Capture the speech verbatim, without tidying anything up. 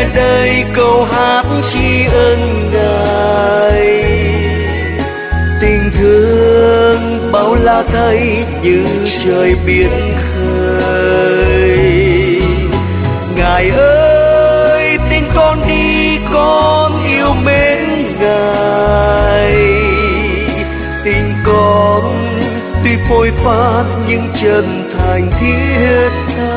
đây câu hát tri ân Ngài. Tình thương bao la thay như trời biển khơi. Ngài ơi tin con đi, con yêu mến Ngài. Tình con tuy phôi phan nhưng chân thành thiết tha.